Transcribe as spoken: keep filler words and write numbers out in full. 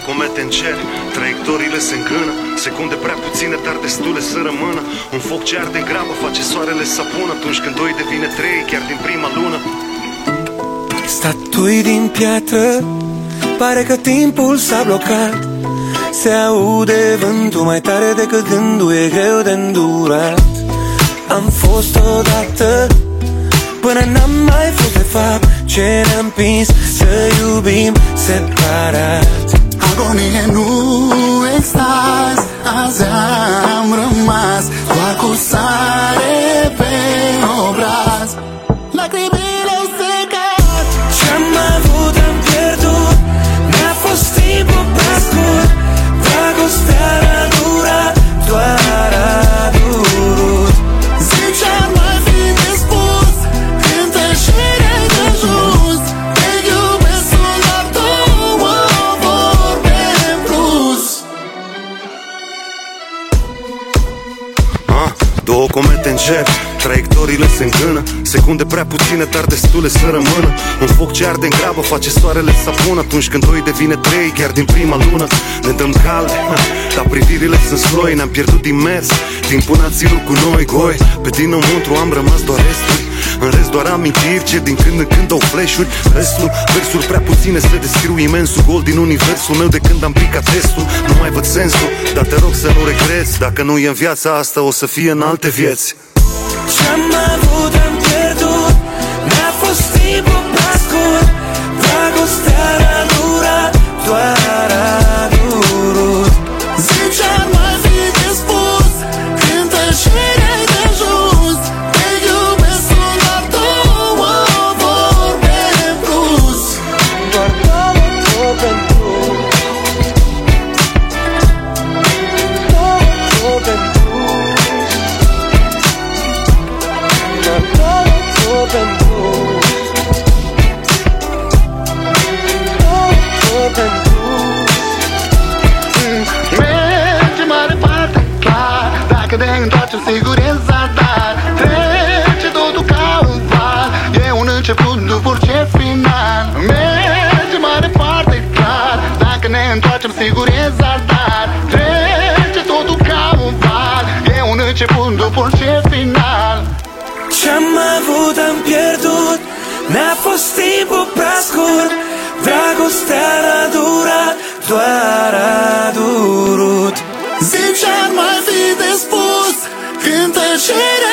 Două comete în cer, traiectoriile se îngână, secunde prea puține, dar destule să rămână. Un foc ce arde în grabă, face soarele să apună. Atunci când doi devine trei, chiar din prima lună. Statui din piatră, pare că timpul s-a blocat. Se aude vântul mai tare decât gândul, e greu de îndurat. Am fost odată, până n-am mai fost de fapt, ce ne-am împins să iubim separat. Agonie, nu extaz, azi am rămas doar cu sare pe obraz. Lacrimile au secat. Ce-am avut am pierdut, n-a fost timpul prea scurt. Dragostea a durat, doar a durut. Zici ar mai fi de spus, când te șereai de jos. Te iubesc, sunt doar două vorbe în plus. Ah, două comete în cer, traiectoriile se îngână, secunde prea puține, dar destule să rămână. Un foc ce arde în grabă, face soarele să apună. Atunci când doi devine trei, chiar din prima lună. Ne dăm calde, dar privirile sunt sloi. Ne-am pierdut din mers, timpul n-a ținut cu noi goi. Pe dinăuntru am rămas doar resturi, în rest doar amintiri ce din când în când au flash-uri. Restul, versuri prea puține să descriu imensul gol din universul meu de când am picat testul. Nu mai văd sensul, dar te rog să nu regreți. Dacă nu e în viața asta, o să fie în alte vieți. Ce-am avut am pierdut, n-a fost timpul prea scurt. Dragostea a durat, doar a durut. Zici ar mai fi de spus, când te șereai de jos. Te iubesc, sunt doar două vorbe în plus. Doar două vorbe în plus. Două vorbe în plus. Doar două vorbe în plus. Două vorbe în plus. Merge mai departe, clar. Dacă ne întoarcem, sigur e zadar. Trece totul ca un val, e un început după orice final. Merge mai departe, clar. Dacă ne întoarcem, sigur e zadar. Trece totul ca un val, e un început după orice final. Ce-am avut am pierdut, n-a fost timpul prea scurt. Dragostea a durat, doar a durut. Zici ar mai fi de spus, când te șereai